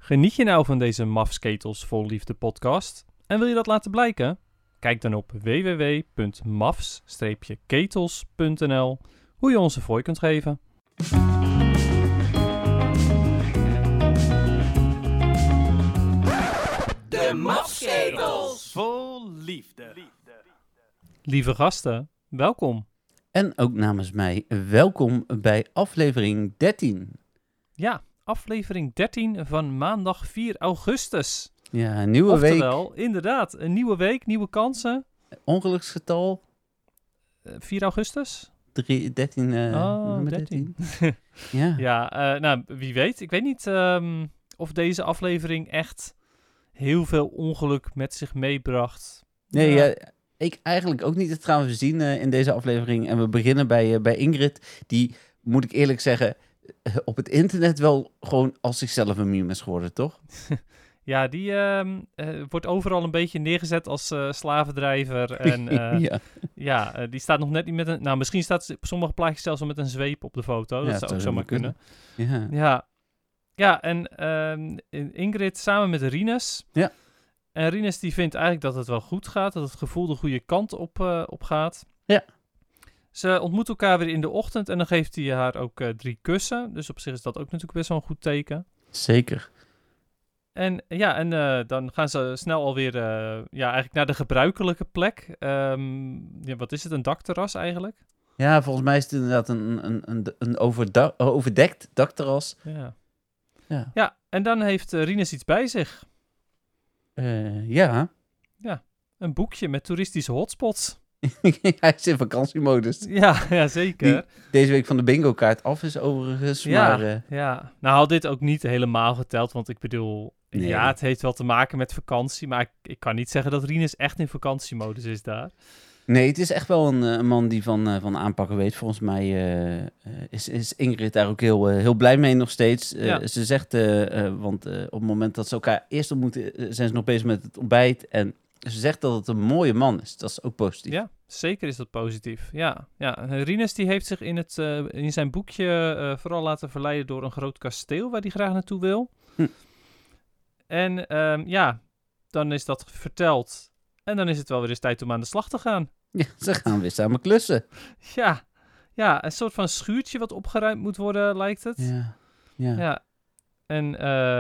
Geniet je nou van deze Mavs Ketels Vol Liefde podcast? En wil je dat laten blijken? Kijk dan op www.mavs-ketels.nl hoe je ons een fooi kunt geven. De Mavs Ketels Vol Liefde. Lieve gasten, welkom. En ook namens mij, welkom bij aflevering 13. Ja, aflevering 13 van maandag 4 augustus. Ja, een nieuwe week. Oftewel, inderdaad, een nieuwe week, nieuwe kansen. Ongeluksgetal 4 augustus? 13. Nummer 13. Ja. Ja, nou, wie weet. Ik weet niet of deze aflevering echt heel veel ongeluk met zich meebracht. Nee, Ja. ja, ik eigenlijk ook niet. Dat gaan we zien in deze aflevering. En we beginnen bij Ingrid. Die, moet ik eerlijk zeggen, op het internet wel gewoon als zichzelf een meme is geworden, toch? Ja, die wordt overal een beetje neergezet als slavendrijver. En die staat nog net niet met een... Nou, misschien staat ze op sommige plaatjes zelfs wel met een zweep op de foto. Dat zou ook zomaar kunnen. Ja. Ja, en Ingrid samen met Rinus. Ja. En Rinus die vindt eigenlijk dat het wel goed gaat. Dat het gevoel de goede kant op gaat. Ja. Ze ontmoeten elkaar weer in de ochtend. En dan geeft hij haar ook 3 kussen. Dus op zich is dat ook natuurlijk best wel een goed teken. Zeker. En dan gaan ze snel alweer eigenlijk naar de gebruikelijke plek. Wat is het? Een dakterras eigenlijk? Ja, volgens mij is het inderdaad een overdekt dakterras. Ja, en dan heeft Rinus iets bij zich. Ja. Een boekje met toeristische hotspots. Hij is in vakantiemodus. Ja, zeker. Die deze week van de bingo kaart af is overigens. Maar, ja. Nou had dit ook niet helemaal geteld, want ik bedoel... Nee. Ja, het heeft wel te maken met vakantie, maar ik kan niet zeggen dat Rinus echt in vakantiemodus is daar. Nee, het is echt wel een man die van aanpakken weet. Volgens mij is Ingrid daar ook heel blij mee nog steeds. Ze zegt, want op het moment dat ze elkaar eerst ontmoeten, zijn ze nog bezig met het ontbijt. En ze zegt dat het een mooie man is. Dat is ook positief. Ja, zeker is dat positief. Ja. Rinus die heeft zich in zijn boekje vooral laten verleiden door een groot kasteel waar hij graag naartoe wil. En dan is dat verteld. En dan is het wel weer eens tijd om aan de slag te gaan. Ja, ze gaan weer samen klussen. Ja, een soort van schuurtje wat opgeruimd moet worden, lijkt het. Ja. En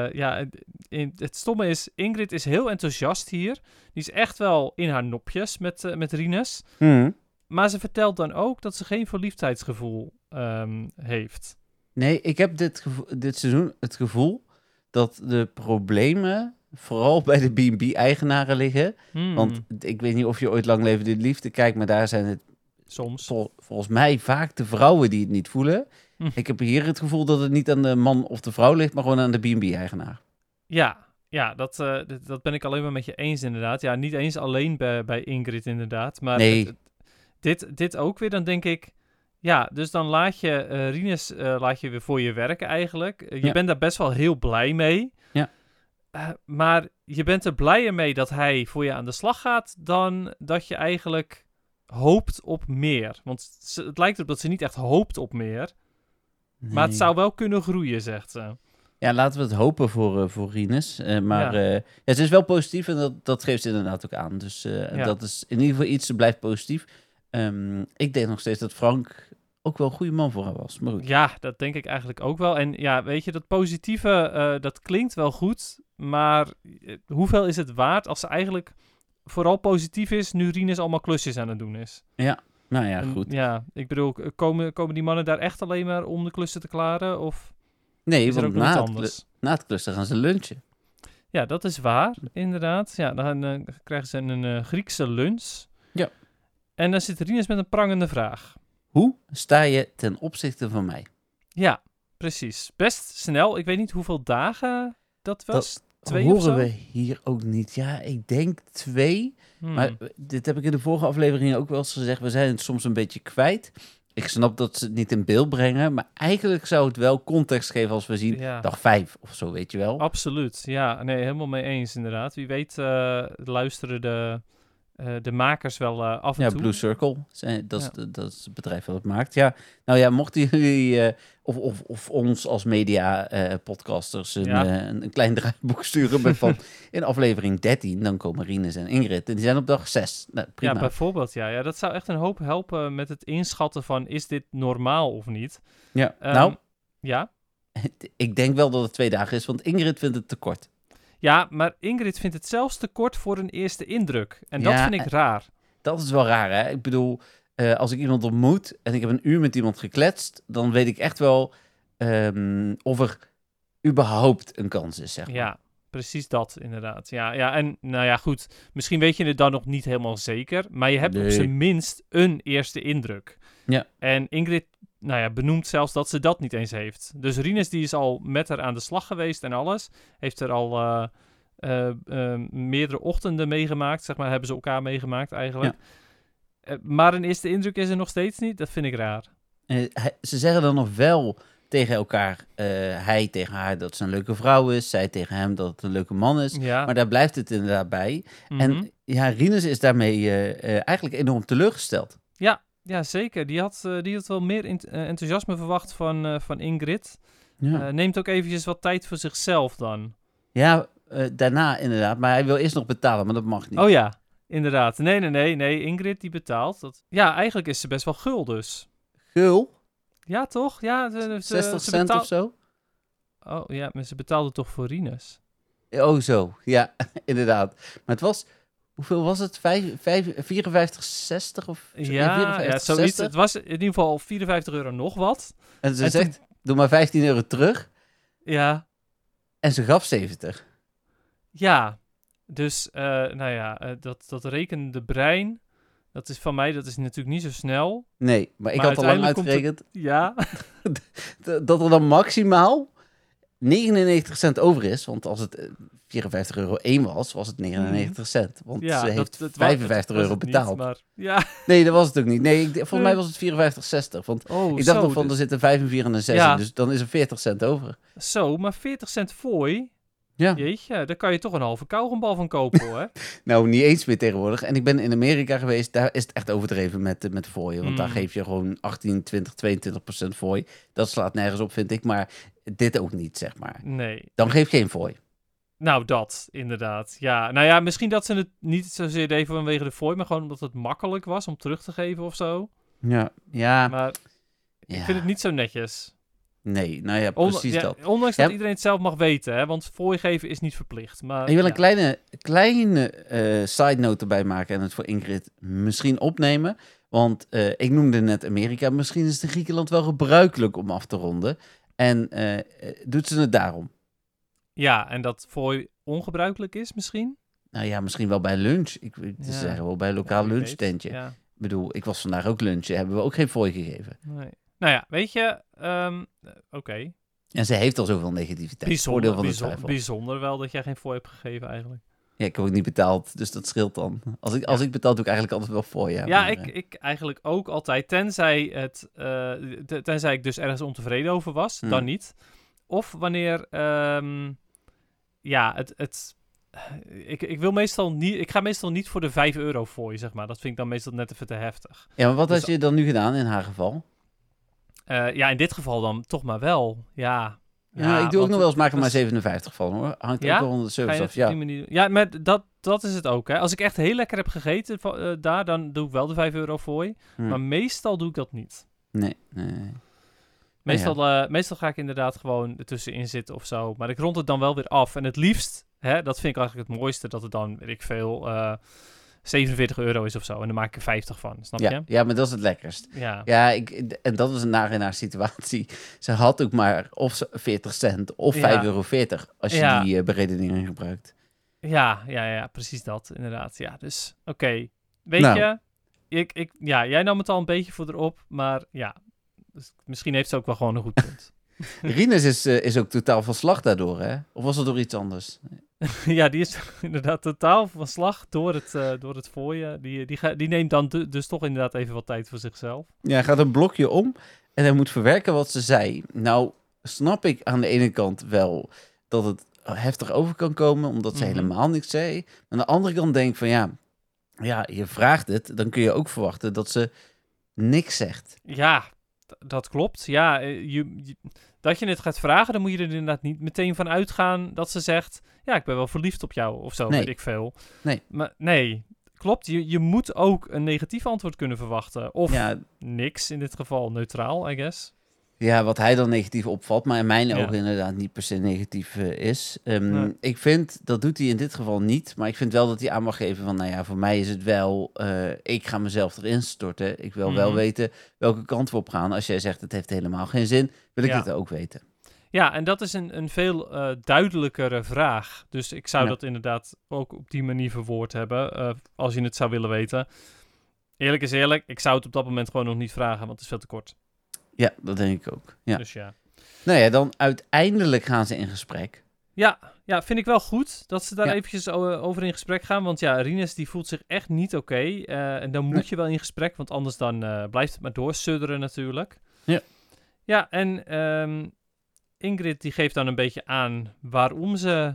het stomme is, Ingrid is heel enthousiast hier. Die is echt wel in haar nopjes met Rinus. Maar ze vertelt dan ook dat ze geen verliefdheidsgevoel heeft. Nee, ik heb dit seizoen het gevoel dat de problemen vooral bij de B&B-eigenaren liggen. Want ik weet niet of je ooit Lang Leven de Liefde kijkt, maar daar zijn het soms volgens mij vaak de vrouwen die het niet voelen. Ik heb hier het gevoel dat het niet aan de man of de vrouw ligt, maar gewoon aan de B&B-eigenaar. Ja, dat ben ik alleen maar met je eens inderdaad. Ja, niet eens alleen bij Ingrid inderdaad. Maar nee. Dit ook weer, dan denk ik... Ja, dus dan laat je Rinus weer voor je werken eigenlijk. Je bent daar best wel heel blij mee. Ja. Maar je bent er blijer mee dat hij voor je aan de slag gaat... dan dat je eigenlijk hoopt op meer. Want het lijkt erop dat ze niet echt hoopt op meer. Nee. Maar het zou wel kunnen groeien, zegt ze. Ja, laten we het hopen voor Rinus. Ze is wel positief en dat geeft ze inderdaad ook aan. Dus dat is in ieder geval iets, ze blijft positief. Ik denk nog steeds dat Frank ook wel een goede man voor haar was. Maar goed. Ja, dat denk ik eigenlijk ook wel. En ja, weet je, dat positieve, dat klinkt wel goed. Maar hoeveel is het waard als ze eigenlijk vooral positief is... nu Rinus allemaal klusjes aan het doen is? Ja, nou ja, goed. Ja, ik bedoel, komen die mannen daar echt alleen maar om de klussen te klaren? Of nee, is er ook nog iets anders? Na het klussen gaan ze lunchen. Ja, dat is waar, inderdaad. Ja, dan krijgen ze een Griekse lunch. Ja. En dan zit Rinus met een prangende vraag. Hoe sta je ten opzichte van mij? Ja, precies. Best snel. Ik weet niet hoeveel dagen dat was. Dat 2 horen of zo? we hier ook niet. Ja, ik denk 2. Maar dit heb ik in de vorige aflevering ook wel eens gezegd. We zijn het soms een beetje kwijt. Ik snap dat ze het niet in beeld brengen. Maar eigenlijk zou het wel context geven als we zien dag 5 of zo, weet je wel. Absoluut. Ja, nee, helemaal mee eens inderdaad. Wie weet luisteren de makers wel af en toe. Ja, Blue Circle, dat is het bedrijf dat het maakt. Ja, nou ja, mochten jullie of ons als media podcasters een klein draaiboek sturen met van in aflevering 13, dan komen Rinus en Ingrid. En die zijn op dag 6. Nou, prima. Ja, bijvoorbeeld, ja. Dat zou echt een hoop helpen met het inschatten van, is dit normaal of niet? Ja, Ja? Ik denk wel dat het 2 dagen is, want Ingrid vindt het te kort. Ja, maar Ingrid vindt het zelfs te kort voor een eerste indruk. En dat vind ik raar. Dat is wel raar, hè? Ik bedoel, als ik iemand ontmoet en ik heb een uur met iemand gekletst, dan weet ik echt wel of er überhaupt een kans is, zeg maar. Ja, precies dat, inderdaad. Ja, en nou ja, goed. Misschien weet je het dan nog niet helemaal zeker, maar je hebt op zijn minst een eerste indruk. Ja. En Ingrid, benoemt zelfs dat ze dat niet eens heeft. Dus Rinus, die is al met haar aan de slag geweest en alles. Heeft er al meerdere ochtenden meegemaakt, zeg maar, hebben ze elkaar meegemaakt eigenlijk. Ja. Maar een eerste indruk is er nog steeds niet. Dat vind ik raar. Ze zeggen dan nog wel tegen elkaar, hij tegen haar dat ze een leuke vrouw is, zij tegen hem dat het een leuke man is. Ja. Maar daar blijft het inderdaad bij. Mm-hmm. En ja, Rinus is daarmee eigenlijk enorm teleurgesteld. Ja, zeker. Die had wel meer enthousiasme verwacht van Ingrid. Ja. Neemt ook eventjes wat tijd voor zichzelf dan. Ja, daarna inderdaad. Maar hij wil eerst nog betalen, maar dat mag niet. Oh ja, inderdaad. Nee. Ingrid die betaalt. Ja, eigenlijk is ze best wel gul dus. Gul? Ja, toch? Ja, 60 cent of zo? Oh ja, maar ze betaalde toch voor Rinus? Oh zo, ja, inderdaad. Maar het was... Hoeveel was het? 54,60 of zo? Ja, zoiets. Het was in ieder geval €54 nog wat. En ze zegt, doe maar €15 terug. Ja. En ze gaf 70. Ja, dus dat rekende brein, dat is van mij, dat is natuurlijk niet zo snel. Nee, maar ik had al lang uitgerekend. Ja. dat er dan maximaal 99 cent over is, want als het €54 was, was het 99 cent. Want ze heeft €55 betaald. Niet, maar, ja. Nee, dat was het ook niet. Nee, volgens mij was het 54,60. Want ik dacht nog van, er zitten 5 en 4 en 6 in, dus dan is er 40 cent over. Zo, maar 40 cent fooi? Ja. Jeetje, daar kan je toch een halve kauwgombal van kopen, hoor. Nou, niet eens meer tegenwoordig. En ik ben in Amerika geweest, daar is het echt overdreven met fooien. Want daar geef je gewoon 18, 20, 22% fooi. Dat slaat nergens op, vind ik. Maar dit ook niet, zeg maar. Nee. Dan geef geen fooi. Nou, dat, inderdaad. Ja, nou ja, misschien dat ze het niet zozeer deden vanwege de fooi, maar gewoon omdat het makkelijk was om terug te geven of zo. Ja. Maar ik vind het niet zo netjes. Nee, nou ja, precies dat. Ondanks dat iedereen het zelf mag weten, hè, want fooi geven is niet verplicht. Maar, ik wil een kleine side note erbij maken en het voor Ingrid misschien opnemen. Want ik noemde net Amerika. Misschien is het in Griekenland wel gebruikelijk om af te ronden. En doet ze het daarom? Ja, en dat fooi ongebruikelijk is misschien? Nou ja, misschien wel bij lunch. Ze zeggen wel bij een lokaal lunchtentje. Ja. Ik bedoel, ik was vandaag ook lunchen. Hebben we ook geen fooi gegeven. Nee. Nou ja, weet je, oké. En ze heeft al zoveel negativiteit. Bijzonder wel dat jij geen fooi hebt gegeven eigenlijk. Ja, ik heb ook niet betaald, dus dat scheelt dan. Als ik betaal, doe ik eigenlijk altijd wel fooi. Ja, ik eigenlijk ook altijd. Tenzij ik dus ergens ontevreden over was, dan niet. Of wanneer, ik wil meestal niet, ik ga meestal niet voor de €5 fooi, zeg maar. Dat vind ik dan meestal net even te heftig. Ja, maar wat had je dan nu gedaan in haar geval? In dit geval dan toch maar wel, ja. Ja, ik doe ook nog wel eens, maak er maar 57 van, hoor. Hangt ook wel 170 af, ja, maar dat is het ook, hè. Als ik echt heel lekker heb gegeten dan doe ik wel de €5 fooi. Maar meestal doe ik dat niet. Nee. Meestal ga ik inderdaad gewoon ertussenin zitten of zo. Maar ik rond het dan wel weer af. En het liefst, dat vind ik eigenlijk het mooiste, dat het dan, weet ik veel, €47 is of zo. En dan maak ik er 50 van, snap je? Ja, maar dat is het lekkerst. Ja, en dat is een nare in haar situatie. Ze had ook maar of 40 cent of €5,40 als je die beredening gebruikt. Ja, precies dat, inderdaad. Ja, dus oké. Weet je, jij nam het al een beetje voor erop, maar ja, dus misschien heeft ze ook wel gewoon een goed punt. Rinus is ook totaal van slag daardoor, hè? Of was het door iets anders? Ja, die is inderdaad totaal van slag door het fooien. Die neemt dan dus toch inderdaad even wat tijd voor zichzelf. Ja, hij gaat een blokje om en hij moet verwerken wat ze zei. Nou, snap ik aan de ene kant wel dat het heftig over kan komen, omdat ze helemaal niks zei. Maar aan de andere kant denk ik van ja, je vraagt het, dan kun je ook verwachten dat ze niks zegt. Ja, dat klopt. Ja, dat je het gaat vragen, dan moet je er inderdaad niet meteen van uitgaan dat ze zegt, ja, ik ben wel verliefd op jou of zo, weet ik veel. Nee. Maar nee, klopt. Je moet ook een negatief antwoord kunnen verwachten. Of niks, in dit geval neutraal, I guess. Ja, wat hij dan negatief opvalt, maar in mijn ogen inderdaad niet per se negatief is. Ik vind, dat doet hij in dit geval niet, maar ik vind wel dat hij aan mag geven van, nou ja, voor mij is het wel, ik ga mezelf erin storten. Ik wil wel weten welke kant we op gaan. Als jij zegt, het heeft helemaal geen zin, wil ik het ook weten. Ja, en dat is een veel duidelijkere vraag. Dus ik zou dat inderdaad ook op die manier verwoord hebben, als je het zou willen weten. Eerlijk is eerlijk, ik zou het op dat moment gewoon nog niet vragen, want het is veel te kort. Ja, dat denk ik ook. Ja. Dus ja. Nou ja, dan uiteindelijk gaan ze in gesprek. Ja, vind ik wel goed dat ze daar eventjes over in gesprek gaan. Want ja, Rinus die voelt zich echt niet oké. En dan moet je wel in gesprek, want anders dan blijft het maar doorsudderen natuurlijk. Ja. Ja, en Ingrid die geeft dan een beetje aan waarom ze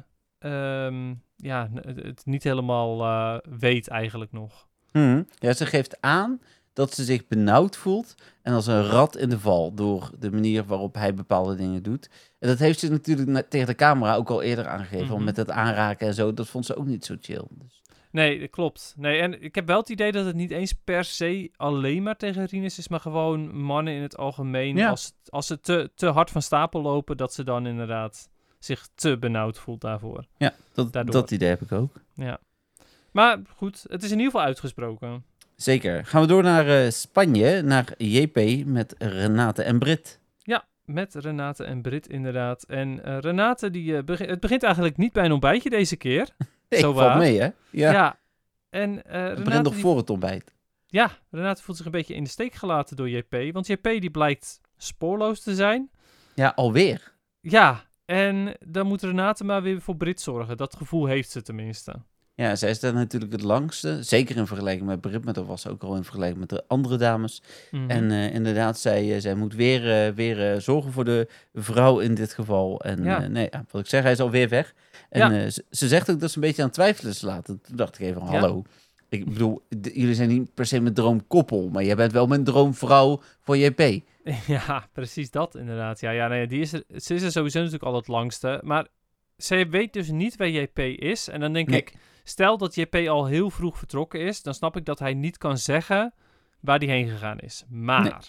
het niet helemaal weet eigenlijk nog. Ja, ze geeft aan dat ze zich benauwd voelt en als een rat in de val door de manier waarop hij bepaalde dingen doet. En dat heeft ze natuurlijk tegen de camera ook al eerder aangegeven, want met het aanraken en zo, dat vond ze ook niet zo chill. Dus. Nee, dat klopt. Nee, en ik heb wel het idee dat het niet eens per se alleen maar tegen Rinus is, maar gewoon mannen in het algemeen. Ja. Als ze te hard van stapel lopen, dat ze dan inderdaad zich te benauwd voelt daarvoor. Ja, dat idee heb ik ook. Ja. Maar goed, het is in ieder geval uitgesproken. Zeker. Gaan we door naar Spanje, naar JP met Renate en Brit. Ja, met Renate en Brit inderdaad. En Renate, het begint eigenlijk niet bij een ontbijtje deze keer. Zo valt mee, hè? Ja. En Renate begint nog voor het ontbijt. Ja, Renate voelt zich een beetje in de steek gelaten door JP. Want JP die blijkt spoorloos te zijn. Ja, alweer. Ja, en dan moet Renate maar weer voor Brit zorgen. Dat gevoel heeft ze tenminste. Ja, zij is daar natuurlijk het langste. Zeker in vergelijking met Brit, maar dat was ook al in vergelijking met de andere dames. Mm-hmm. En inderdaad, zij moet weer zorgen voor de vrouw in dit geval. En wat ik zeg, hij is alweer weg. En ze zegt ook dat ze een beetje aan het twijfelen is laten. Toen dacht ik even, hallo. Ik bedoel, jullie zijn niet per se mijn droomkoppel, maar jij bent wel mijn droomvrouw voor JP. Ja, precies dat inderdaad. Ze is er sowieso natuurlijk al het langste. Maar ze weet dus niet waar JP is. En dan denk ik, stel dat JP al heel vroeg vertrokken is, dan snap ik dat hij niet kan zeggen waar hij heen gegaan is. Maar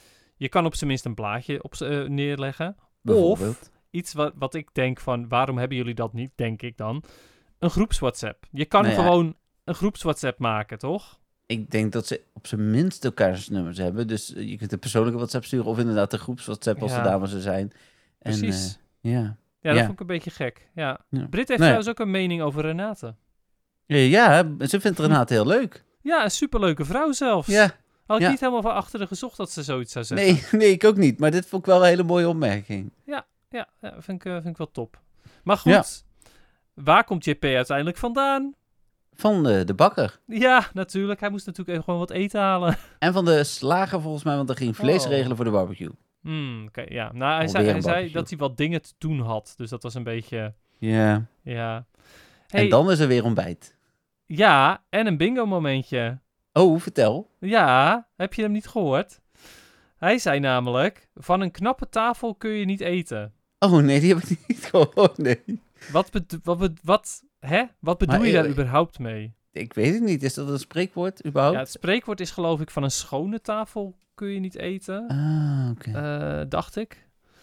je kan op zijn minst een blaadje neerleggen. Of iets wat ik denk van, waarom hebben jullie dat niet, denk ik dan. Een groeps-WhatsApp. Je kan gewoon een groeps-WhatsApp maken, toch? Ik denk dat ze op zijn minst elkaars nummers hebben. Dus je kunt een persoonlijke WhatsApp sturen of inderdaad een groeps-WhatsApp als de dames er zijn. Precies. Ja, dat vond ik een beetje gek. Ja. Brit heeft trouwens ook een mening over Renate. Ja, ze vindt Renate heel leuk. Ja, een superleuke vrouw zelfs. Ja. Had ik niet helemaal van achteren gezocht dat ze zoiets zou zeggen. Nee, ik ook niet. Maar dit vond ik wel een hele mooie opmerking. Ja, vind ik wel top. Maar goed, waar komt JP uiteindelijk vandaan? Van de bakker. Ja, natuurlijk. Hij moest natuurlijk even gewoon wat eten halen. En van de slager volgens mij, want er ging vlees regelen voor de barbecue. Oké. Nou, hij zei dat hij wat dingen te doen had. Dus dat was een beetje... Ja. Hey, en dan is er weer ontbijt. Ja, en een bingo momentje. Oh, vertel. Ja, heb je hem niet gehoord? Hij zei namelijk, van een knappe tafel kun je niet eten. Oh nee, die heb ik niet gehoord, nee. Wat bedoel je daar überhaupt mee? Ik weet het niet. Is dat een spreekwoord überhaupt? Ja, het spreekwoord is geloof ik van een schone tafel kun je niet eten. Ah, oké. Dacht ik.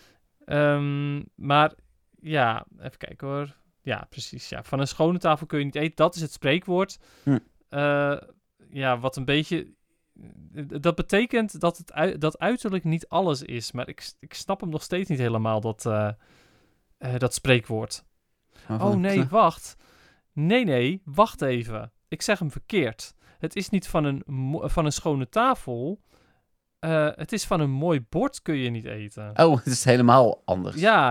Maar ja, even kijken hoor. Ja, precies. Ja. Van een schone tafel kun je niet eten. Dat is het spreekwoord. Wat een beetje... Dat betekent dat uiterlijk niet alles is. Maar ik snap hem nog steeds niet helemaal, dat spreekwoord. Wacht. Nee, wacht even. Ik zeg hem verkeerd. Het is niet van een schone tafel. Het is van een mooi bord kun je niet eten. Oh, het is helemaal anders. Ja.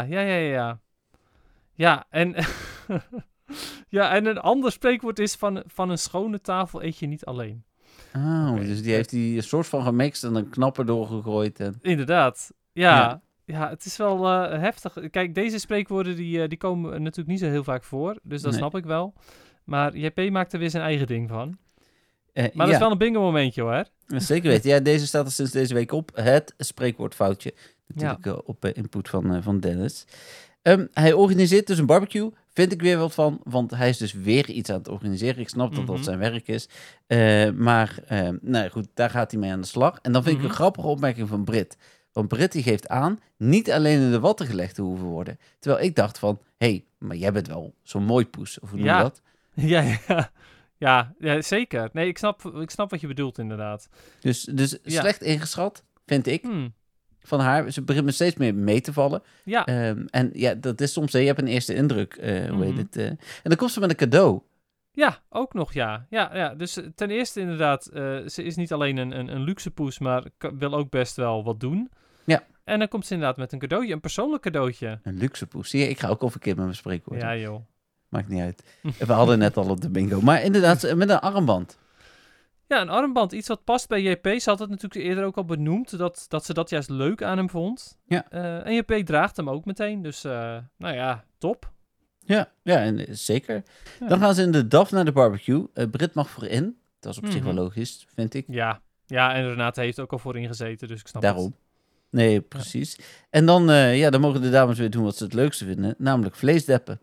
Ja, en... en een ander spreekwoord is van een schone tafel eet je niet alleen. Dus die heeft die een soort van gemixt en een knapper doorgegooid. Inderdaad. Ja, het is wel heftig. Kijk, deze spreekwoorden die komen natuurlijk niet zo heel vaak voor. Dus dat snap ik wel. Maar JP maakt er weer zijn eigen ding van. Maar dat is wel een bingo momentje hoor. Zeker weten. Ja, deze staat er sinds deze week op. Het spreekwoordfoutje. Natuurlijk op input van Dennis. Hij organiseert dus een barbecue. Vind ik weer wat van. Want hij is dus weer iets aan het organiseren. Ik snap dat dat zijn werk is. Maar goed, daar gaat hij mee aan de slag. En dan vind ik een grappige opmerking van Britt. Want Britt die geeft aan niet alleen in de watten gelegd te hoeven worden. Terwijl ik dacht van, maar jij bent wel zo'n mooi poes. Of hoe noem je dat? Ja, zeker. Nee, ik snap wat je bedoelt inderdaad. Dus slecht ingeschat, vind ik. Van haar. Ze begint me steeds meer mee te vallen. Ja. En ja, dat is soms... je hebt een eerste indruk, hoe heet het? En dan komt ze met een cadeau. Ja, ook nog, ja. Ja. Dus ten eerste inderdaad, ze is niet alleen een luxe poes, maar wil ook best wel wat doen. Ja. En dan komt ze inderdaad met een cadeautje, een persoonlijk cadeautje. Een luxe poes. Zie je, ik ga ook al verkeerd met mijn spreekwoorden. Ja, joh. Maakt niet uit. We hadden net al op de bingo. Maar inderdaad, met een armband. Ja, een armband. Iets wat past bij JP. Ze had het natuurlijk eerder ook al benoemd, dat ze dat juist leuk aan hem vond. Ja. En JP draagt hem ook meteen. Dus, top. Ja, en zeker. Ja. Dan gaan ze in de DAF naar de barbecue. Britt mag voorin. Dat is op zich wel logisch, vind ik. Ja, en Renate heeft ook al voorin gezeten, dus ik snap Daarom. het. Nee, precies. Ja. En dan mogen de dames weer doen wat ze het leukste vinden, namelijk vleesdeppen.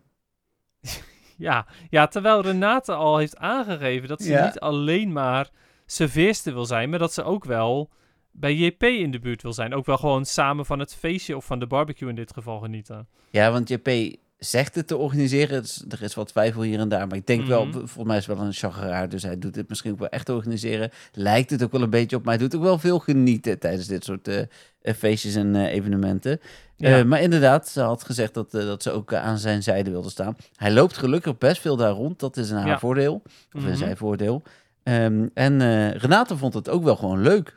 Ja, terwijl Renate al heeft aangegeven dat ze niet alleen maar serveerster wil zijn, maar dat ze ook wel bij JP in de buurt wil zijn. Ook wel gewoon samen van het feestje of van de barbecue in dit geval genieten. Ja, want JP zegt het te organiseren. Dus er is wat twijfel hier en daar. Maar ik denk wel, volgens mij is het wel een chageraar. Dus hij doet het misschien ook wel echt organiseren. Lijkt het ook wel een beetje op. Maar hij doet ook wel veel genieten tijdens dit soort feestjes en evenementen. Ja. Maar inderdaad, ze had gezegd dat ze ook aan zijn zijde wilde staan. Hij loopt gelukkig best veel daar rond. Dat is in haar voordeel. Of in zijn voordeel. En Renate vond het ook wel gewoon leuk.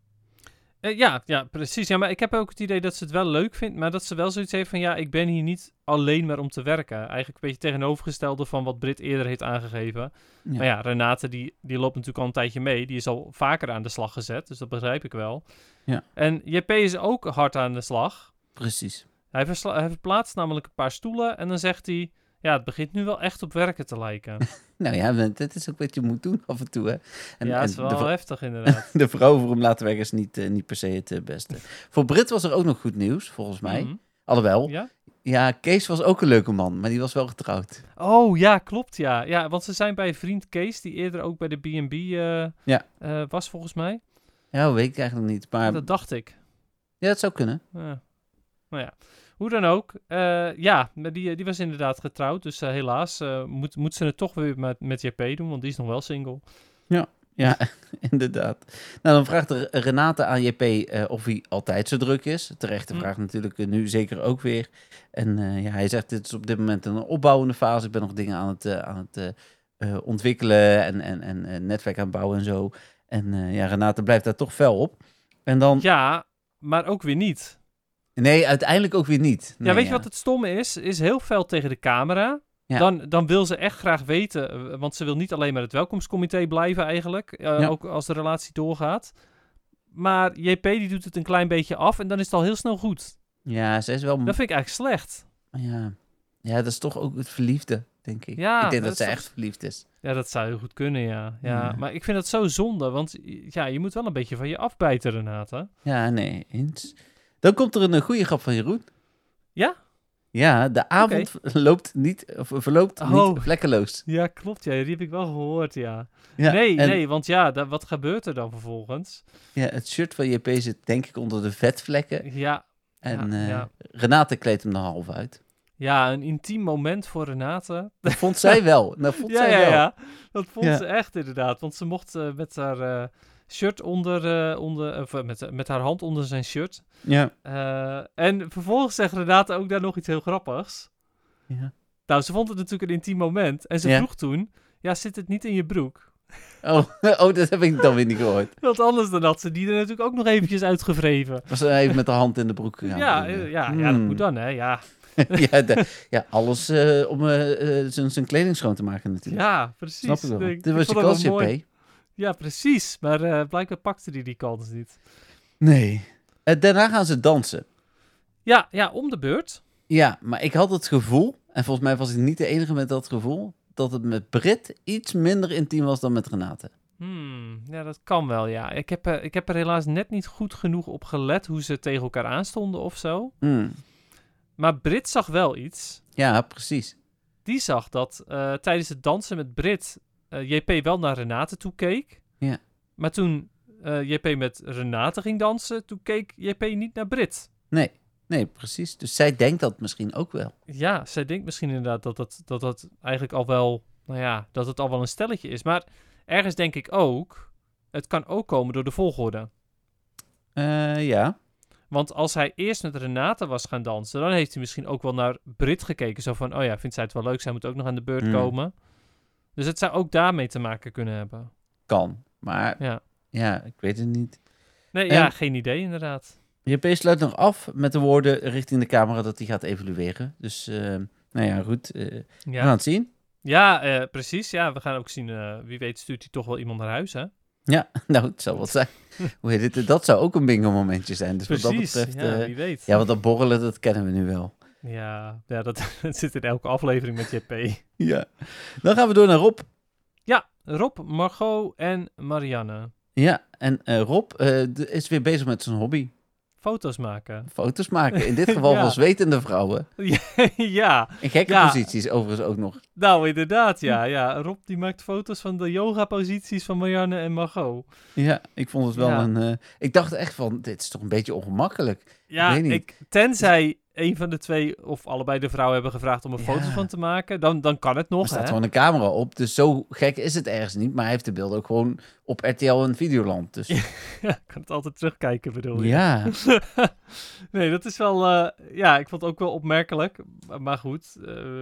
Ja, precies. Ja, maar ik heb ook het idee dat ze het wel leuk vindt, maar dat ze wel zoiets heeft van, ik ben hier niet alleen maar om te werken. Eigenlijk een beetje tegenovergestelde van wat Britt eerder heeft aangegeven. Ja. Maar Renate, die loopt natuurlijk al een tijdje mee. Die is al vaker aan de slag gezet, dus dat begrijp ik wel. Ja. En JP is ook hard aan de slag. Precies. Hij verplaatst namelijk een paar stoelen en dan zegt hij, het begint nu wel echt op werken te lijken. Nou ja, dat is ook wat je moet doen af en toe. Hè. Het is wel heftig inderdaad. De vrouw voor hem laten werken is niet per se het beste. Voor Britt was er ook nog goed nieuws, volgens mij. Alhoewel, ja, Kees was ook een leuke man, maar die was wel getrouwd. Oh, ja, klopt, ja. Ja, want ze zijn bij vriend Kees, die eerder ook bij de B&B was, volgens mij. Ja, weet ik eigenlijk niet. Maar... Dat dacht ik. Ja, dat zou kunnen. Nou ja. Hoe dan ook, die was inderdaad getrouwd. Dus helaas moet ze het toch weer met JP doen, want die is nog wel single. Ja, inderdaad. Nou, dan vraagt Renate aan JP of hij altijd zo druk is. Terechte vraag natuurlijk nu zeker ook weer. En hij zegt, dit is op dit moment een opbouwende fase. Ik ben nog dingen aan het ontwikkelen en netwerk aan het bouwen en zo. En Renate blijft daar toch fel op. En dan... Ja, maar ook weer niet. Nee, uiteindelijk ook weer niet. Nee, weet je wat het stomme is? Is heel fel tegen de camera. Ja. Dan wil ze echt graag weten, want ze wil niet alleen maar het welkomstcomité blijven eigenlijk, ook als de relatie doorgaat. Maar JP die doet het een klein beetje af en dan is het al heel snel goed. Ja, ze is wel... Dat vind ik eigenlijk slecht. Ja, dat is toch ook het verliefde, denk ik. Ja, ik denk dat ze echt verliefd is. Ja, dat zou heel goed kunnen, ja. Maar ik vind dat zo zonde, want je moet wel een beetje van je afbijten, Renate. Ja, nee, eens. Dan komt er een goede grap van Jeroen. Ja? Ja, de avond verloopt niet vlekkeloos. Ja, klopt. Ja, die heb ik wel gehoord, ja. Nee, want wat gebeurt er dan vervolgens? Ja, het shirt van JP zit denk ik onder de vetvlekken. Ja. En Renate kleedt hem er half uit. Ja, een intiem moment voor Renate. Dat vond zij wel. Ja, dat vond ze echt inderdaad. Want ze mocht met haar... shirt met haar hand onder zijn shirt. Ja. En vervolgens zegt Renate ook daar nog iets heel grappigs. Ja. Nou, ze vond het natuurlijk een intiem moment. En ze vroeg toen, zit het niet in je broek? Oh, dat heb ik dan weer niet gehoord. Want anders dan had ze die er natuurlijk ook nog eventjes uitgevreven. Was ze even met de hand in de broek gegaan. Ja, dat moet dan, hè, ja. Alles om zijn kleding schoon te maken natuurlijk. Ja, precies. Snap ik wel. Dit was je kans, JP. Ja, precies. Maar blijkbaar pakte die kans niet. Nee. Daarna gaan ze dansen. Ja, om de beurt. Ja, maar ik had het gevoel, en volgens mij was ik niet de enige met dat gevoel, dat het met Britt iets minder intiem was dan met Renate. Ja, dat kan wel, ja. Ik heb er helaas net niet goed genoeg op gelet hoe ze tegen elkaar aanstonden of zo. Maar Brit zag wel iets. Ja, precies. Die zag dat tijdens het dansen met Brit JP wel naar Renate toe keek. Ja. Maar toen JP met Renate ging dansen, toen keek JP niet naar Brit. Nee, precies. Dus zij denkt dat misschien ook wel. Ja, zij denkt misschien inderdaad dat eigenlijk al wel, dat het al wel een stelletje is. Maar ergens denk ik ook, het kan ook komen door de volgorde. Ja. Want als hij eerst met Renate was gaan dansen, dan heeft hij misschien ook wel naar Brit gekeken. Zo van, oh ja, vindt zij het wel leuk, zij moet ook nog aan de beurt komen. Dus het zou ook daarmee te maken kunnen hebben. Kan, maar ja, ik weet het niet. Nee, geen idee inderdaad. JP sluit nog af met de woorden richting de camera dat hij gaat evalueren. Dus, goed. We gaan het zien. Ja, precies. Ja, we gaan ook zien. Wie weet stuurt hij toch wel iemand naar huis, hè? Ja, nou, het zou wat zijn. Hoe heet het? Dat zou ook een bingo momentje zijn. Dus precies, wat dat betreft, wie weet. Ja, want dat borrelen, dat kennen we nu wel. Ja, dat zit in elke aflevering met JP. Ja. Dan gaan we door naar Rob. Ja, Rob, Margot en Marianne. Ja, en Rob is weer bezig met zijn hobby. Foto's maken. Foto's maken. In dit geval van zwetende vrouwen. Ja. In gekke posities overigens ook nog. Nou, inderdaad, ja. Rob die maakt foto's van de yoga-posities van Marianne en Margot. Ja, ik vond het wel een... ik dacht echt van, dit is toch een beetje ongemakkelijk. Ja, ik weet niet. Tenzij een van de twee of allebei de vrouwen hebben gevraagd om er foto's van te maken, dan kan het nog. Er staat gewoon een camera op, dus zo gek is het ergens niet. Maar hij heeft de beelden ook gewoon op RTL en Videoland. Dus. Ja, ik kan het altijd terugkijken, bedoel je? Ja. Nee, dat is wel... ik vond het ook wel opmerkelijk. Maar goed,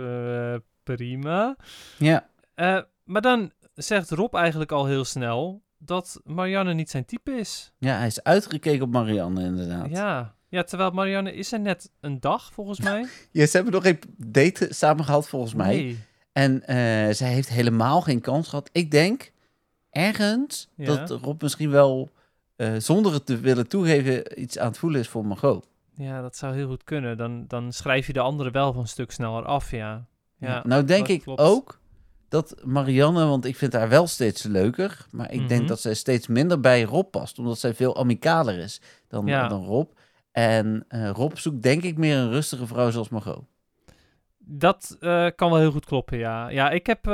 prima. Ja. Maar dan zegt Rob eigenlijk al heel snel dat Marianne niet zijn type is. Ja, hij is uitgekeken op Marianne inderdaad. Ja, terwijl Marianne is er net een dag, volgens mij. Ja, ze hebben nog geen date samen gehad, volgens mij. Nee. En zij heeft helemaal geen kans gehad. Ik denk ergens dat Rob misschien wel, zonder het te willen toegeven, iets aan het voelen is voor Margot. Ja, dat zou heel goed kunnen. Dan schrijf je de andere wel van een stuk sneller af, ja. Nou denk ik ook dat Marianne, want ik vind haar wel steeds leuker, maar ik denk dat zij steeds minder bij Rob past, omdat zij veel amicaler is dan Rob. En Rob zoekt denk ik meer een rustige vrouw zoals Margot. Dat kan wel heel goed kloppen, ja. Ja, ik heb...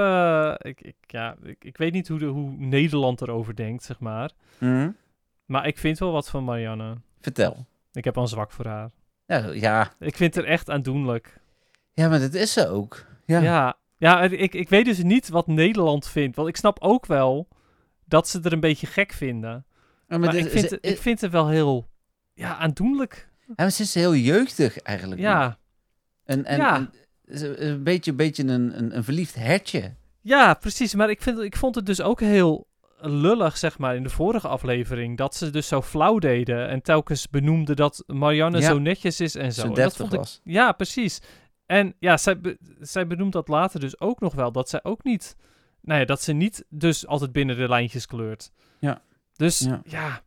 ik weet niet hoe Nederland erover denkt, zeg maar. Maar ik vind wel wat van Marianne. Vertel. Ik heb al een zwak voor haar. Ja. Ik vind haar echt aandoenlijk. Ja, maar dat is ze ook. Ja, ik weet dus niet wat Nederland vindt. Want ik snap ook wel dat ze er een beetje gek vinden. Maar ik vind het wel heel aandoenlijk. Ja, maar ze is heel jeugdig eigenlijk. Ja. En een beetje een verliefd hertje. Ja, precies. Maar ik vond het dus ook heel lullig, zeg maar, in de vorige aflevering. Dat ze dus zo flauw deden. En telkens benoemden dat Marianne zo netjes is en zo. Zo deftig was. Ja, precies. En ja, zij benoemt dat later dus ook nog wel. Dat zij ook niet... Nou ja, dat ze niet dus altijd binnen de lijntjes kleurt. Ja. Dus ja.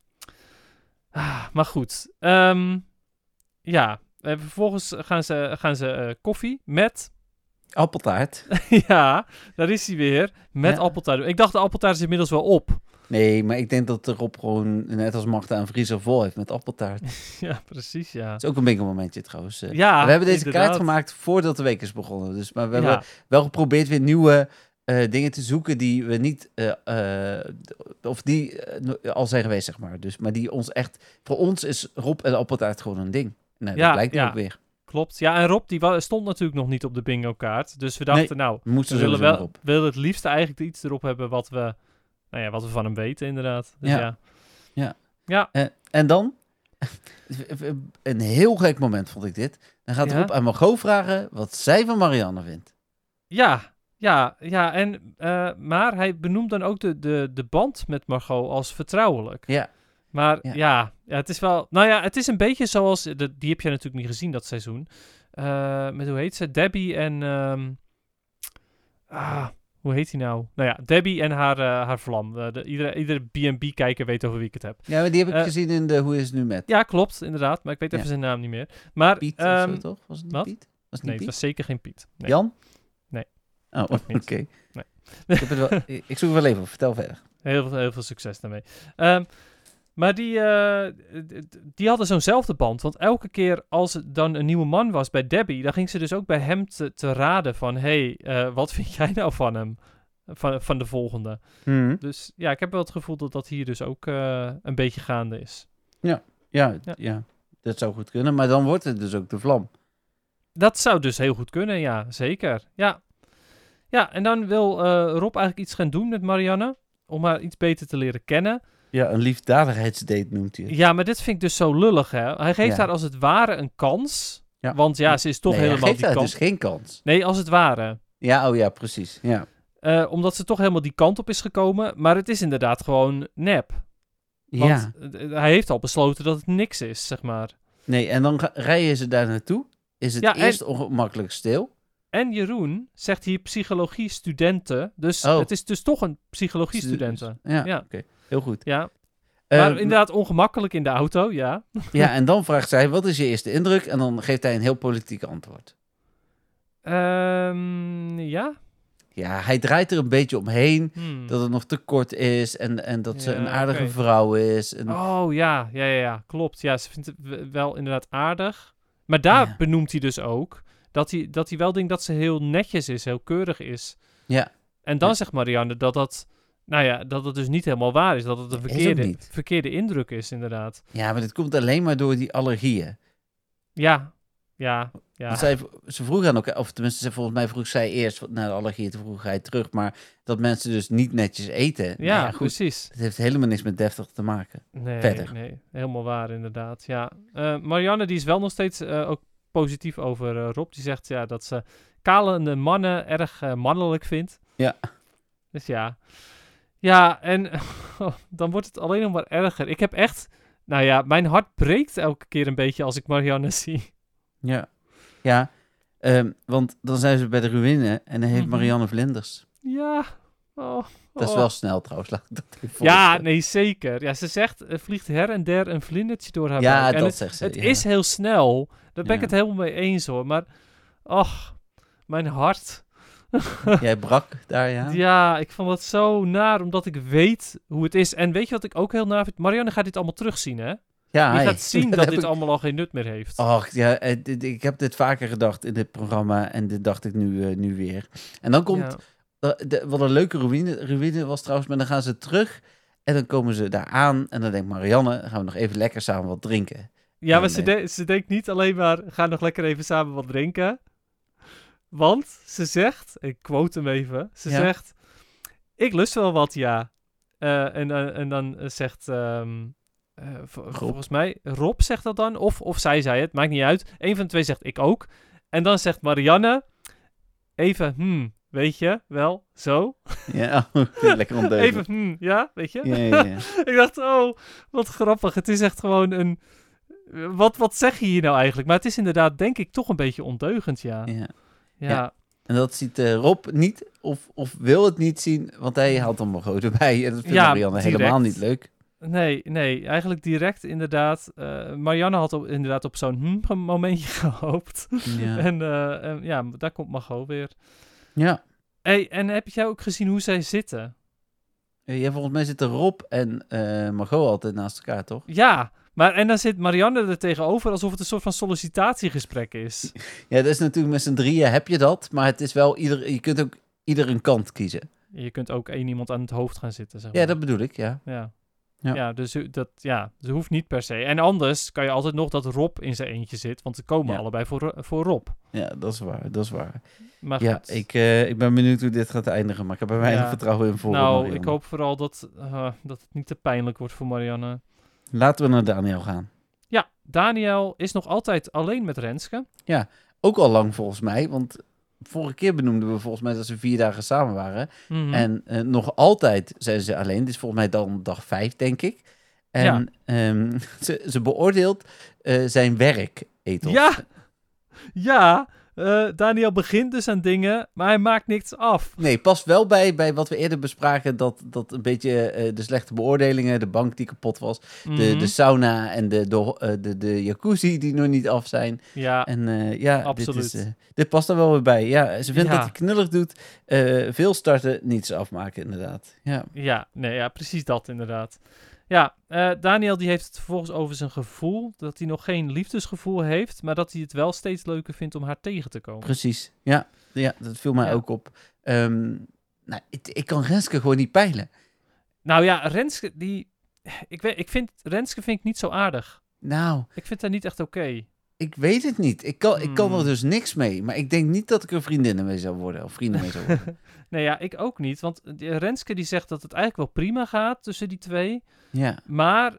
Maar goed. Vervolgens gaan ze koffie met... Appeltaart. Ja, daar is hij weer. Met appeltaart. Ik dacht de appeltaart is inmiddels wel op. Nee, maar ik denk dat Rob gewoon, net als Magda, een vriezer vol heeft met appeltaart. Ja, precies, ja. Dat is ook een bingo momentje trouwens. Ja, we hebben deze inderdaad. kaart gemaakt voordat de week is begonnen. Dus, maar we hebben wel geprobeerd weer nieuwe dingen te zoeken die we niet... of die al zijn geweest, zeg maar. Dus, maar die ons echt... Voor ons is Rob en appeltaart gewoon een ding. Nou, dat blijkt nu ook weer. Klopt. Ja, en Rob die stond natuurlijk nog niet op de bingo kaart. Dus we dachten, we willen het liefst eigenlijk iets erop hebben wat we van hem weten, inderdaad. Dus ja. En dan, een heel gek moment vond ik dit. Dan gaat Rob aan Margot vragen wat zij van Marianne vindt. Ja. En, maar hij benoemt dan ook de band met Margot als vertrouwelijk. Ja. Maar het is wel... Nou ja, het is een beetje zoals... Die heb je natuurlijk niet gezien, dat seizoen. Met, hoe heet ze? Debbie en... hoe heet hij nou? Nou ja, Debbie en haar vlam. Iedere B&B-kijker weet over wie ik het heb. Ja, maar die heb ik gezien in de Hoe is het nu met? Ja, klopt, inderdaad. Maar ik weet even zijn naam niet meer. Maar, Piet of zo, toch? Was het niet wat? Piet? Nee, het was zeker geen Piet. Nee. Jan? Nee. Oh, oké. Nee. Ik zoek er wel even op. Vertel verder. Heel veel succes daarmee. Maar die hadden zo'nzelfde band. Want elke keer als het dan een nieuwe man was bij Debbie, dan ging ze dus ook bij hem te raden van, wat vind jij nou van hem? Van de volgende. Mm. Dus ja, ik heb wel het gevoel dat dat hier dus ook een beetje gaande is. Ja, dat zou goed kunnen. Maar dan wordt het dus ook de vlam. Dat zou dus heel goed kunnen, ja, zeker. Ja, en dan wil Rob eigenlijk iets gaan doen met Marianne, om haar iets beter te leren kennen. Ja, een liefdadigheidsdate noemt hij het. Ja, maar dit vind ik dus zo lullig, hè. Hij geeft haar als het ware een kans, want ja, ze is toch helemaal die kant. Hij geeft haar dus geen kans. Nee, als het ware. Ja, precies, ja. Omdat ze toch helemaal die kant op is gekomen, maar het is inderdaad gewoon nep. Want hij heeft al besloten dat het niks is, zeg maar. Nee, en dan rijden ze daar naartoe. Is het eerst ongemakkelijk stil. En Jeroen zegt hier psychologie-studenten. Dus het is dus toch een psychologie-studenten. Ja. Oké. Heel goed. Ja. Maar inderdaad ongemakkelijk in de auto, ja. Ja, en dan vraagt zij, wat is je eerste indruk? En dan geeft hij een heel politiek antwoord. Ja. Ja, hij draait er een beetje omheen dat het nog te kort is en dat ze een aardige vrouw is. En... Oh, ja, klopt. Ja, ze vindt het wel inderdaad aardig. Maar daar benoemt hij dus ook dat hij wel denkt dat ze heel netjes is, heel keurig is. Ja. En dan zegt Marianne dat het dus niet helemaal waar is. Dat het een verkeerde indruk is, inderdaad. Ja, maar dit komt alleen maar door die allergieën. Ja. Want ze vroeg aan elkaar, of tenminste, volgens mij vroeg zij eerst naar de allergieën, toen vroeg hij terug, maar dat mensen dus niet netjes eten. Ja, goed, precies. Het heeft helemaal niks met deftig te maken. Nee, helemaal waar inderdaad, ja. Marianne, die is wel nog steeds ook positief over Rob. Die zegt dat ze kalende mannen erg mannelijk vindt. Ja. Dus ja. Ja, en dan wordt het alleen nog maar erger. Ik heb echt, mijn hart breekt elke keer een beetje als ik Marianne zie. Ja, want dan zijn ze bij de ruïne en dan heeft Marianne vlinders. Ja. Dat is wel snel trouwens, laat ik dat even Ja, nee, zeker. Ja, ze zegt, er vliegt her en der een vlindertje door haar buik. Ja, dat zegt ze. Het is heel snel. Daar ben ik het helemaal mee eens, hoor. Maar, mijn hart. Jij brak daar, ja? Ja, ik vond dat zo naar, omdat ik weet hoe het is. En weet je wat ik ook heel naar vind? Marianne gaat dit allemaal terugzien, hè? Ja, je gaat zien dat dit allemaal al geen nut meer heeft. Och, ja, ik heb dit vaker gedacht in dit programma en dit dacht ik nu weer. En dan komt, wat een leuke ruïne was trouwens, maar dan gaan ze terug en dan komen ze daar aan en dan denkt Marianne, dan gaan we nog even lekker samen wat drinken. Ja, maar ze denkt niet alleen maar, ga nog lekker even samen wat drinken. Want ze zegt, ik quote hem even, ze zegt, ik lust wel wat, ja. En dan zegt... volgens mij, Rob zegt dat dan, of zij zei het, maakt niet uit. Eén van de twee zegt ik ook. En dan zegt Marianne, even, weet je, wel, zo. Ja, lekker ondeugend. Even, ja, weet je. Ja. Ik dacht, wat grappig. Het is echt gewoon een... Wat zeg je hier nou eigenlijk? Maar het is inderdaad, denk ik, toch een beetje ondeugend, ja. En dat ziet Rob niet, of wil het niet zien, want hij haalt dan Margot erbij. En dat vindt Marianne helemaal niet leuk. Nee, eigenlijk direct inderdaad. Marianne had inderdaad op zo'n momentje gehoopt. Ja. En daar komt Margot weer. Ja. Hey, en heb jij ook gezien hoe zij zitten? Ja, volgens mij zitten Rob en Margot altijd naast elkaar, toch? Ja, en dan zit Marianne er tegenover alsof het een soort van sollicitatiegesprek is. Ja, dat is natuurlijk met z'n drieën heb je dat, maar het is wel je kunt ook ieder een kant kiezen. Je kunt ook één iemand aan het hoofd gaan zitten, zeg maar. Ja, dat bedoel ik, Ja, dus ze hoeft niet per se. En anders kan je altijd nog dat Rob in zijn eentje zit, want ze komen allebei voor Rob. Ja, dat is waar. Maar goed. Ik ben benieuwd hoe dit gaat eindigen, maar ik heb er weinig vertrouwen in voor Marianne. Ik hoop vooral dat het niet te pijnlijk wordt voor Marianne. Laten we naar Daniel gaan. Ja, Daniel is nog altijd alleen met Renske. Ja, ook al lang volgens mij, want vorige keer benoemden we volgens mij dat ze 4 dagen samen waren. Mm-hmm. En nog altijd zijn ze alleen. Dit is volgens mij dan dag 5, denk ik. En ze beoordeelt zijn werkethos. Ja, Daniel begint dus aan dingen, maar hij maakt niks af. Nee, past wel bij wat we eerder bespraken, dat een beetje de slechte beoordelingen, de bank die kapot was, de sauna en de jacuzzi die nog niet af zijn. Ja, en absoluut. Dit past er wel weer bij. Ja, ze vindt dat hij knullig doet. Veel starten, niets afmaken, inderdaad. Ja, precies dat inderdaad. Ja, Daniel die heeft het vervolgens over zijn gevoel, dat hij nog geen liefdesgevoel heeft, maar dat hij het wel steeds leuker vindt om haar tegen te komen. Precies, ja dat viel mij ook op. Ik kan Renske gewoon niet peilen. Nou ja, Renske, Renske vind ik niet zo aardig. Nou. Ik vind haar niet echt oké. Ik weet het niet. Ik kan er dus niks mee. Maar ik denk niet dat ik er vriendinnen mee zou worden. Of vrienden mee zou worden. Nee, ja, ik ook niet. Want Renske die zegt dat het eigenlijk wel prima gaat tussen die twee. Ja. Maar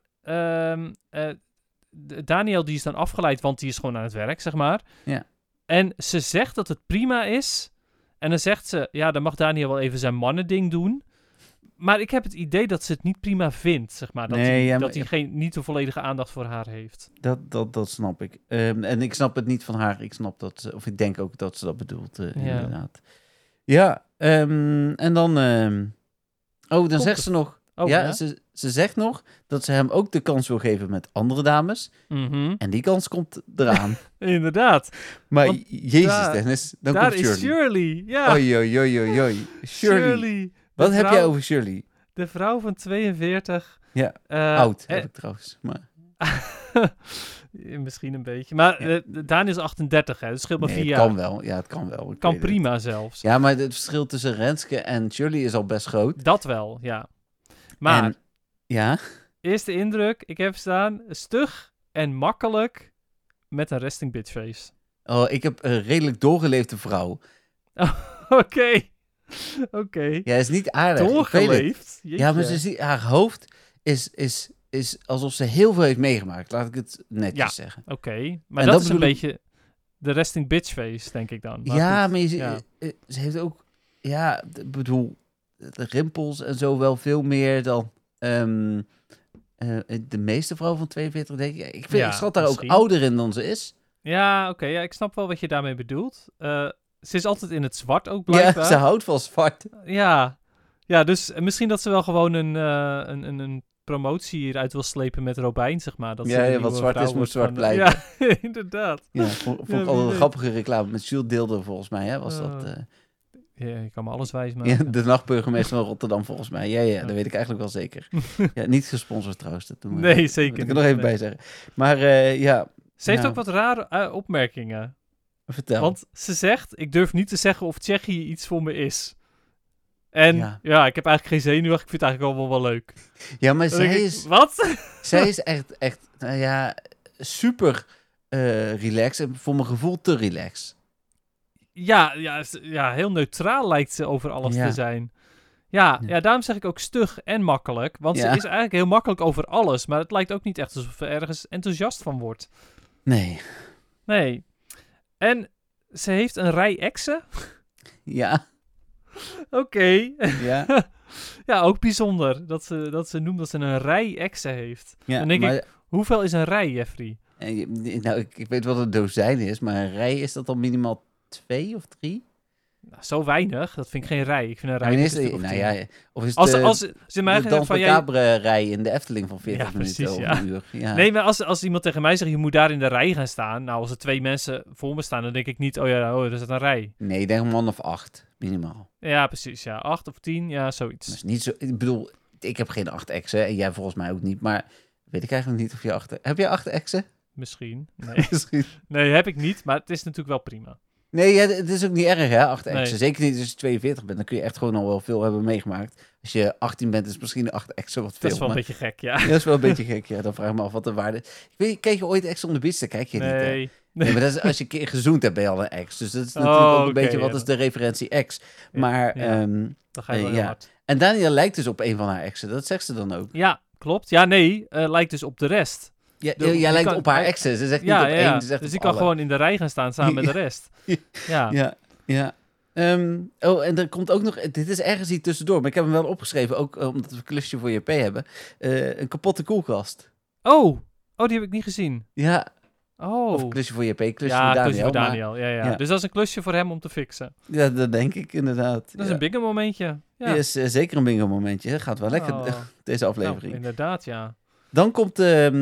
Daniel die is dan afgeleid, want die is gewoon aan het werk, zeg maar. Ja. En ze zegt dat het prima is. En dan zegt ze, ja, dan mag Daniel wel even zijn mannending doen. Maar ik heb het idee dat ze het niet prima vindt, zeg maar. Dat hij niet de volledige aandacht voor haar heeft. Dat snap ik. En ik snap het niet van haar. Ik snap dat, of ik denk ook dat ze dat bedoelt, inderdaad. Ja, en dan... dan zegt ze nog... Ze zegt nog dat ze hem ook de kans wil geven met andere dames. Mm-hmm. En die kans komt eraan. Inderdaad. Maar Jezus, Dennis, dan komt Shirley. Daar is Shirley, ja. Oei. Shirley. Wat heb jij over Shirley? De vrouw van 42. Ja, oud heb ik trouwens. Maar... Misschien een beetje. Maar Daniel is 38, hè. Dat scheelt maar 4 jaar. Het kan wel. Ja, het kan wel. Kan prima zelfs. Ja, maar het verschil tussen Renske en Shirley is al best groot. Dat wel, ja. Maar... Ja? Eerste indruk, ik heb staan stug en makkelijk met een resting bitch face. Oh, ik heb een redelijk doorgeleefde vrouw. Oké. Ja, is niet aardig. Doorgeleefd? Ja, maar haar hoofd is alsof ze heel veel heeft meegemaakt. Laat ik het netjes zeggen. Oké. Maar dat is een beetje de resting bitch face, denk ik dan. Maar maar ze heeft ook... Ja, ik bedoel, de rimpels en zo wel veel meer dan... de meeste vrouwen van 42, denk ik. Ik schat daar ook ouder in dan ze is. Ja, oké. Ja, ik snap wel wat je daarmee bedoelt. Ze is altijd in het zwart ook, blijkbaar. Ja, ze houdt van zwart. Ja, dus misschien dat ze wel gewoon een promotie hieruit wil slepen met Robijn, zeg maar. Dat wat zwart is, moet zwart blijven. Ja, inderdaad. Ja, vond ik al een grappige reclame. Met Jules Deelder, volgens mij, hè, was dat... Ja, je kan me alles wijs maken. Ja, de nachtburgemeester van Rotterdam, volgens mij. Ja, dat weet ik eigenlijk wel zeker. Ja, niet gesponsord trouwens. Dat doen we. Nee, zeker niet. Ik er nog even bij zeggen. Maar Ze heeft ook wat rare opmerkingen. Vertel. Want ze zegt, ik durf niet te zeggen of Tsjechië iets voor me is. En ik heb eigenlijk geen zenuwen. Ik vind het eigenlijk allemaal wel leuk. Ja, maar zij is... Wat? Zij is echt super relaxed. En voor mijn gevoel te relaxed. Ja, heel neutraal lijkt ze over alles te zijn. Ja, daarom zeg ik ook stug en makkelijk. Want ze is eigenlijk heel makkelijk over alles. Maar het lijkt ook niet echt alsof ze ergens enthousiast van wordt. Nee. En ze heeft een rij exen. Ja. Oké. Ja. Ja, ook bijzonder dat ze noemt dat ze een rij exen heeft. Ja, dan denk ik, hoeveel is een rij, Jeffrey? Nou, ik weet wat een dozijn is. Maar een rij, is dat dan minimaal 2 of 3? Nou, zo weinig. Dat vind ik geen rij. Ik vind een rij of is het de Dans Macabre rij in de Efteling van 40 minuten of een uur. Ja. Nee, maar als iemand tegen mij zegt, je moet daar in de rij gaan staan. Nou, als er 2 mensen voor me staan, dan denk ik niet, er is een rij. Nee, ik denk een man of 8, minimaal. Ja, precies. Ja, 8 of 10, ja, zoiets. Dat is niet zo, ik bedoel, ik heb geen 8 exen en jij volgens mij ook niet, maar weet ik eigenlijk niet of je 8... Heb jij 8 exen? Misschien. Nee. Nee, heb ik niet, maar het is natuurlijk wel prima. Nee, het is ook niet erg, hè, 8 exen. Zeker niet als je 42 bent. Dan kun je echt gewoon al wel veel hebben meegemaakt. Als je 18 bent, is misschien 8 exen wat veel. Dat is wel een beetje gek, ja. Dat is wel een beetje gek, ja. Dan vraag ik me af wat de waarde... Kijk je ooit Ex on the Beach? Dan kijk je niet, hè? Nee, maar dat is, als je een keer gezoend hebt, ben je al een ex. Dus dat is natuurlijk ook een beetje, wat is de referentie ex? Maar, dan ga je wel heel hard. En Daniel lijkt dus op een van haar exen. Dat zegt ze dan ook. Ja, klopt. Ja, nee, lijkt dus op de rest. Jij lijkt op haar exen. Ze zegt niet op één, ze zegt dus op die kan gewoon in de rij gaan staan samen met de rest. Ja. En er komt ook nog... Dit is ergens hier tussendoor, maar ik heb hem wel opgeschreven. Ook omdat we een klusje voor JP hebben. Een kapotte koelkast. Oh, die heb ik niet gezien. Ja. Oh. Of klusje voor JP, klusje ja, voor Daniel. Klusje voor Daniel. Ja. Dus dat is een klusje voor hem om te fixen. Ja, dat denk ik inderdaad. Dat is een bingo momentje. Ja. Is zeker een bingo momentje. Dat gaat wel lekker, deze aflevering. Nou, inderdaad, ja. Dan komt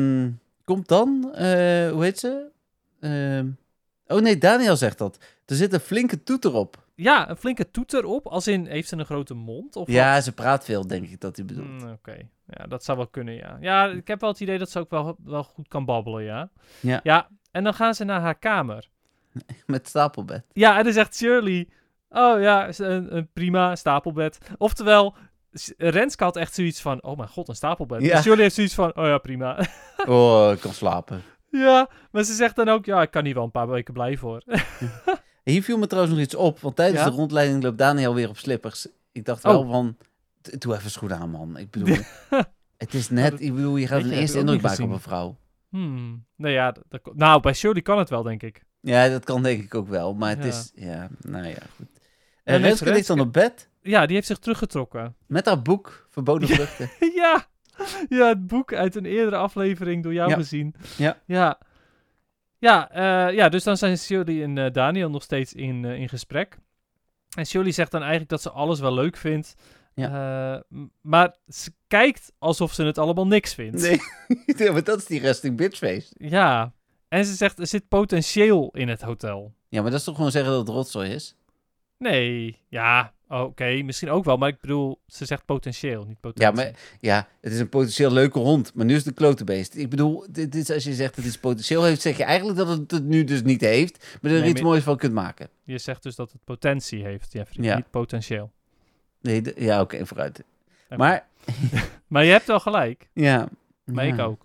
hoe heet ze? Oh nee, Daniel zegt dat. Er zit een flinke toeter op. Ja, een flinke toeter op. Als in, heeft ze een grote mond? Of ja, wat? ze praat veel, denk ik dat hij bedoelt. Oké. Ja, dat zou wel kunnen, ja. Ja, ik heb wel het idee dat ze ook wel goed kan babbelen, ja. Ja, en dan gaan ze naar haar kamer. Met stapelbed. Ja, en dan zegt Shirley... Oh ja, een prima stapelbed. Oftewel, Renske had echt zoiets van... Oh mijn god, een stapelbed. Ja. En Shirley heeft zoiets van... Oh ja, prima. Oh, ik kan slapen. Ja, maar ze zegt dan ook... Ja, ik kan hier wel een paar weken blijven hoor. Hier viel me trouwens nog iets op. Want tijdens de rondleiding loopt Daniel weer op slippers. Ik dacht wel van... Doe even schoenen aan, man. Ik bedoel... Het is net... Ik bedoel, je gaat een eerste indruk maken op een vrouw. Nou ja, nou, bij Shirley kan het wel, denk ik. Ja, dat kan denk ik ook wel. Maar het is... Ja, nou ja, goed. En Renske ligt dan op bed. Ja, die heeft zich teruggetrokken. Met haar boek, Verboden Vluchten. Ja, het boek uit een eerdere aflevering door jou gezien. Ja, dus dan zijn Shirley en Daniel nog steeds in gesprek. En Shirley zegt dan eigenlijk dat ze alles wel leuk vindt. Ja. Maar ze kijkt alsof ze het allemaal niks vindt. Nee, maar dat is die resting bitch face. Ja, en ze zegt er zit potentieel in het hotel. Ja, maar dat is toch gewoon zeggen dat het rotzooi is? Nee, ja, oké, misschien ook wel. Maar ik bedoel, ze zegt potentieel, niet potentie. Ja, het is een potentieel leuke hond, maar nu is het een klote beest. Ik bedoel, dit is, als je zegt dat het potentieel heeft, zeg je eigenlijk dat het het nu dus niet heeft, maar er iets moois van kunt maken. Je zegt dus dat het potentie heeft, Jeffrey, niet potentieel. Nee, oké, vooruit. Okay. Maar... maar je hebt wel gelijk. Ja. Maar ik ook.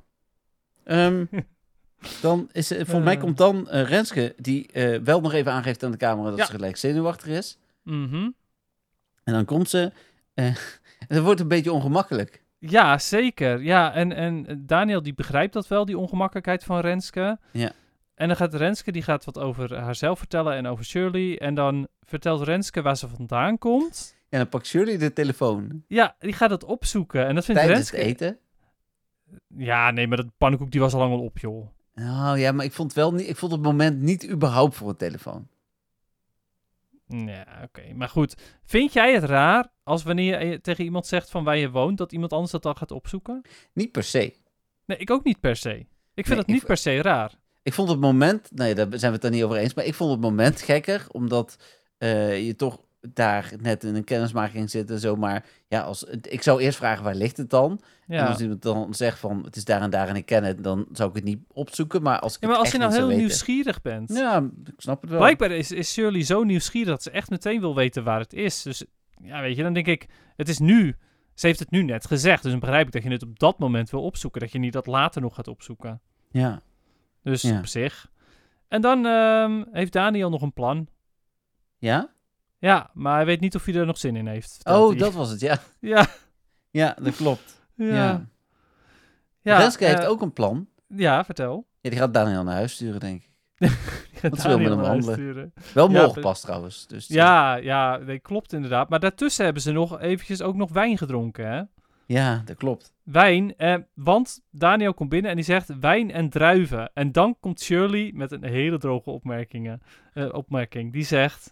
Dan is volgens mij komt dan Renske, die wel nog even aangeeft aan de camera dat ze gelijk zenuwachtig is. En dan komt ze... het wordt een beetje ongemakkelijk. Ja, zeker. Ja, en Daniel die begrijpt dat wel, die ongemakkelijkheid van Renske. Ja. En dan gaat Renske, die gaat wat over haarzelf vertellen en over Shirley. En dan vertelt Renske waar ze vandaan komt. En dan pakt Shirley de telefoon. Ja, die gaat het opzoeken. En dat vindt tijdens Renske... het eten? Ja, nee, maar dat pannenkoek die was al lang al op, joh. Nou ja, maar ik vond het moment niet überhaupt voor een telefoon. Ja, oké. Maar goed, vind jij het raar als wanneer je tegen iemand zegt van waar je woont, dat iemand anders dat dan gaat opzoeken? Niet per se. Nee, ik ook niet per se. Ik vind het niet per se raar. Ik vond het moment, nee, daar zijn we het dan niet over eens, maar ik vond het moment gekker, omdat je toch daar net in een kennismaking zit en zo, maar ja, ik zou eerst vragen, waar ligt het dan? Ja. En als iemand dan zegt van, het is daar en ik ken het, dan zou ik het niet opzoeken, maar als ik als je nou heel nieuwsgierig bent. Ja, ik snap het wel. Blijkbaar is Shirley zo nieuwsgierig dat ze echt meteen wil weten waar het is. Dus ja, weet je, dan denk ik, het is nu. Ze heeft het nu net gezegd, dus dan begrijp ik dat je het op dat moment wil opzoeken, dat je niet dat later nog gaat opzoeken. Ja. Dus op zich. En dan heeft Daniel nog een plan. Ja? Ja, maar hij weet niet of hij er nog zin in heeft. Dat was het, ja. Ja, dat klopt. Ja. Renske heeft ook een plan. Ja, vertel. Ja, die gaat Daniel naar huis sturen, denk ik. Dat wil met hem handelen. Wel morgenpas trouwens. Dus nee, klopt inderdaad. Maar daartussen hebben ze nog eventjes ook nog wijn gedronken, hè? Ja, dat klopt. Wijn, want Daniel komt binnen en die zegt wijn en druiven. En dan komt Shirley met een hele droge opmerking. Die zegt,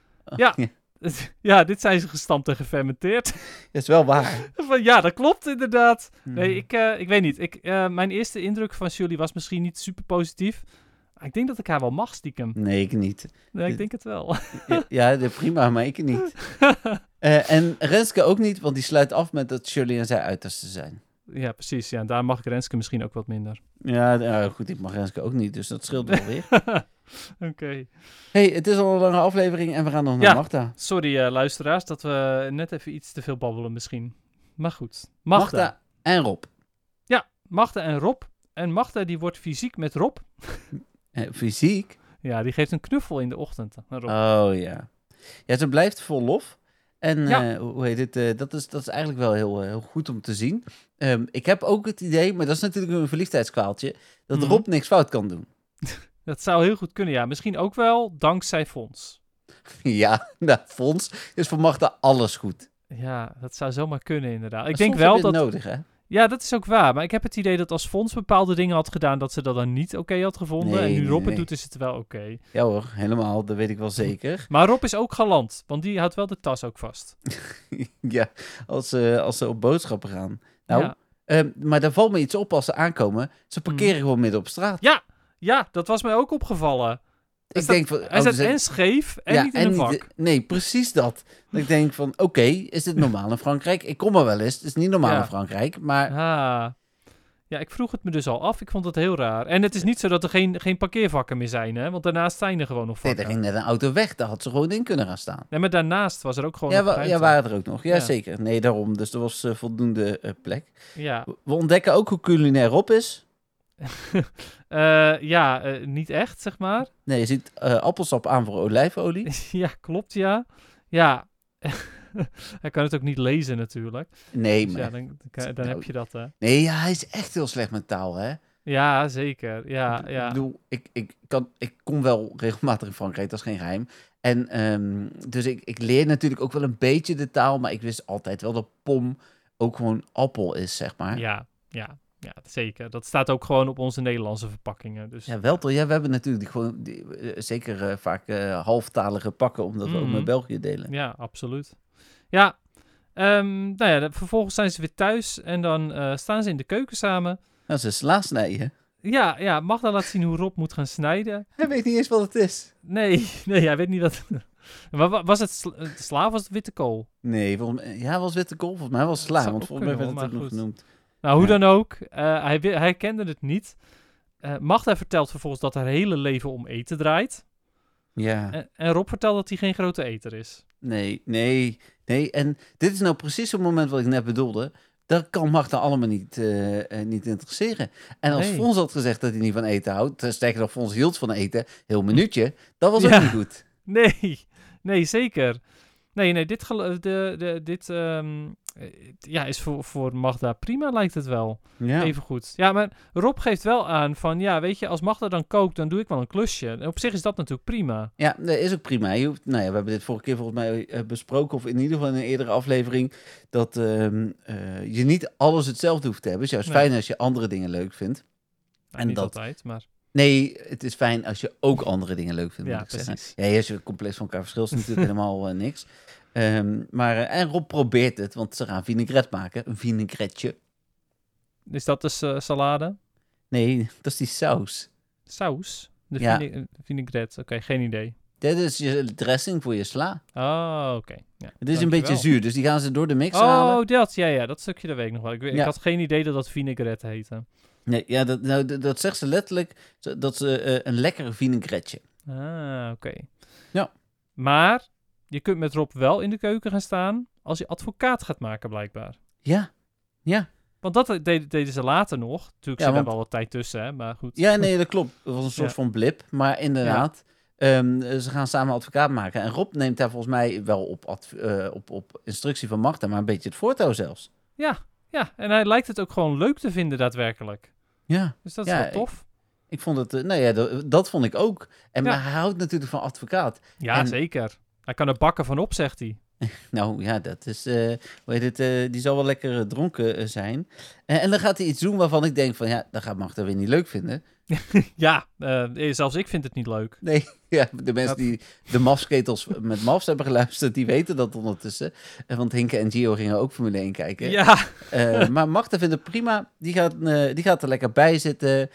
dit zijn ze gestampt en gefermenteerd. Dat is wel waar. Ja, dat klopt inderdaad. Nee, ik weet niet. Mijn eerste indruk van Shirley was misschien niet super positief. Ik denk dat ik haar wel mag, stiekem. Nee, ik niet. Nee, ik denk het wel. Ja, prima, maar ik niet. En Renske ook niet, want die sluit af met dat Shirley en zij uiterste zijn. Ja, precies. Ja, daar mag ik Renske misschien ook wat minder. Ja, goed, ik mag Renske ook niet, dus dat scheelt wel weer. Oké. Hey, het is al een lange aflevering en we gaan nog naar Magda. Sorry luisteraars, dat we net even iets te veel babbelen misschien. Maar goed. Magda en Rob. Ja, Magda en Rob. En Magda die wordt fysiek met Rob. Fysiek? Ja, die geeft een knuffel in de ochtend. Rob. Oh ja. Ja, ze blijft vol lof. En hoe heet het? Dat is eigenlijk wel heel goed om te zien. Ik heb ook het idee, maar dat is natuurlijk een verliefdheidskwaaltje, dat Rob niks fout kan doen. Dat zou heel goed kunnen, ja. Misschien ook wel dankzij Fons. Ja, Fons is voor Magda alles goed. Ja, dat zou zomaar kunnen inderdaad. Ik maar denk wel dat nodig, hè? Ja, dat is ook waar. Maar ik heb het idee dat als Fons bepaalde dingen had gedaan, dat ze dat dan niet oké had gevonden. En nu Rob het doet, is het wel oké. Ja hoor, helemaal. Dat weet ik wel zeker. Maar Rob is ook galant, want die houdt wel de tas ook vast. Ja, als ze op boodschappen gaan. Nou, maar daar valt me iets op als ze aankomen. Ze parkeren gewoon midden op straat. Ja, dat was mij ook opgevallen. Hij zit en scheef en niet in een vak. Nee, precies dat. Dat ik denk van, oké, is dit normaal in Frankrijk? Ik kom er wel eens. Het is niet normaal in Frankrijk, maar... Ja, ik vroeg het me dus al af. Ik vond het heel raar. En het is niet zo dat er geen parkeervakken meer zijn, hè? Want daarnaast zijn er gewoon nog vakken. Nee, er ging net een auto weg. Daar had ze gewoon in kunnen gaan staan. Nee, maar daarnaast was er ook gewoon nog ruimte. Ja, waren er ook nog. Ja, zeker. Nee, daarom. Dus er was voldoende plek. Ja. We ontdekken ook hoe culinair Rob is. Niet echt, zeg maar. Nee, je ziet appelsap aan voor olijfolie. Ja, klopt, ja. Ja. Hij kan het ook niet lezen natuurlijk. Nee, dus maar... dan heb je dat, hè. Nee, ja, hij is echt heel slecht met taal, hè. Ja, zeker. Ja. Ik bedoel, ik kom wel regelmatig in Frankrijk, dat is geen geheim. En dus ik leer natuurlijk ook wel een beetje de taal, maar ik wist altijd wel dat pom ook gewoon appel is, zeg maar. Ja, zeker. Dat staat ook gewoon op onze Nederlandse verpakkingen. Dus. Ja, wel toch. Ja, we hebben natuurlijk zeker vaak halftalige pakken, omdat we ook met België delen. Ja, absoluut. Ja, vervolgens zijn ze weer thuis en dan staan ze in de keuken samen. Nou, ze sla snijden. Ja, Magda laat zien hoe Rob moet gaan snijden. Hij weet niet eens wat het is. Nee, hij weet niet wat... Maar was het sla of was het witte kool? Nee, het was witte kool. Volgens mij was het sla, want volgens mij werd het ook nog genoemd. Nou, hoe dan ook, hij kende het niet. Magda vertelt vervolgens dat haar hele leven om eten draait. Ja. En Rob vertelt dat hij geen grote eter is. Nee. En dit is nou precies het moment wat ik net bedoelde. Dat kan Magda allemaal niet interesseren. En als Fons had gezegd dat hij niet van eten houdt... sterker nog, Fons hield van eten, heel minuutje... dat was ook niet goed. Nee, zeker. Nee, dit is voor Magda prima, lijkt het wel. Ja. Even goed. Ja, maar Rob geeft wel aan van... Ja, weet je, als Magda dan kookt, dan doe ik wel een klusje. En op zich is dat natuurlijk prima. Ja, dat is ook prima. We hebben dit vorige keer volgens mij besproken... of in ieder geval in een eerdere aflevering... dat je niet alles hetzelfde hoeft te hebben. Het is juist fijn als je andere dingen leuk vindt. Nou, en niet altijd, maar... Nee, het is fijn als je ook andere dingen leuk vindt, ja, moet ik precies. zeggen. Ja, als je compleet van elkaar verschilt, is natuurlijk helemaal niks. En Rob probeert het, want ze gaan vinaigrette maken. Een vinaigretje. Is dat dus salade? Nee, dat is die saus. Saus? Vinaigrette, oké, geen idee. Dit is je dressing voor je sla. Oh, oké. Ja, het is een beetje zuur, dus die gaan ze door de mixer halen. Oh, dat. Ja, dat stukje dat weet ik nog wel. Ik had geen idee dat vinaigrette heette. Nee, ja, dat zegt ze letterlijk, dat ze een lekkere vinaigretje. Ah, oké. Ja. Maar je kunt met Rob wel in de keuken gaan staan als je advocaat gaat maken, blijkbaar. Ja. Want dat deden ze later nog. Natuurlijk zit er wel wat tijd tussen, hè, maar goed. Ja, nee, dat klopt. Dat was een soort van blip, maar inderdaad... ze gaan samen advocaat maken. En Rob neemt daar volgens mij wel op instructie van Magda, maar een beetje het voortouw zelfs. Ja, en hij lijkt het ook gewoon leuk te vinden daadwerkelijk. Ja. Dus dat is wel tof. Ik vond het, dat vond ik ook. Maar hij houdt natuurlijk van advocaat. Ja, zeker. Hij kan er bakken van op, zegt hij. Nou ja, dat is, die zal wel lekker dronken zijn. En dan gaat hij iets doen waarvan ik denk van, dat gaat Magda weer niet leuk vinden. Ja, zelfs ik vind het niet leuk. Nee, ja, de mensen die de MAFS-ketels met MAFS hebben geluisterd, die weten dat ondertussen. Want Hinke en Gio gingen ook Formule 1 kijken. Ja. Maar Magda vindt het prima. Die gaat er lekker bij zitten.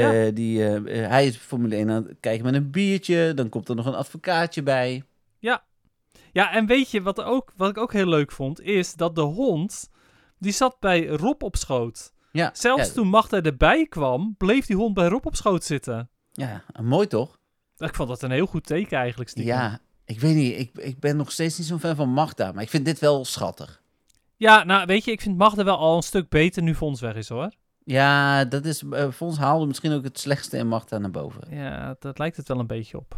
Hij is Formule 1 aan het kijken met een biertje. Dan komt er nog een advocaatje bij. Ja, en weet je wat ik ook heel leuk vond, is dat de hond, die zat bij Rob op schoot. Ja, Zelfs toen Magda erbij kwam, bleef die hond bij Rob op schoot zitten. Ja, mooi toch? Ik vond dat een heel goed teken eigenlijk, stiekem. Ja, ik weet niet, ik ben nog steeds niet zo'n fan van Magda, maar ik vind dit wel schattig. Ja, nou weet je, ik vind Magda wel al een stuk beter nu Fons weg is, hoor. Ja, dat is, Fons haalde misschien ook het slechtste in Magda naar boven. Ja, dat lijkt het wel een beetje op.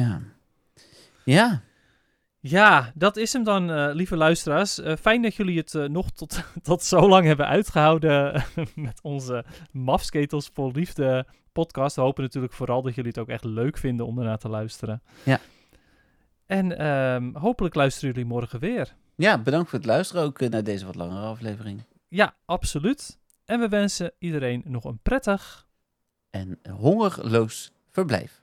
Ja. Ja, dat is hem dan, lieve luisteraars. Fijn dat jullie het nog tot zo lang hebben uitgehouden met onze Mafsketels voor Liefde podcast. We hopen natuurlijk vooral dat jullie het ook echt leuk vinden om ernaar te luisteren. Ja. En hopelijk luisteren jullie morgen weer. Ja, bedankt voor het luisteren ook naar deze wat langere aflevering. Ja, absoluut. En we wensen iedereen nog een prettig en hongerloos verblijf.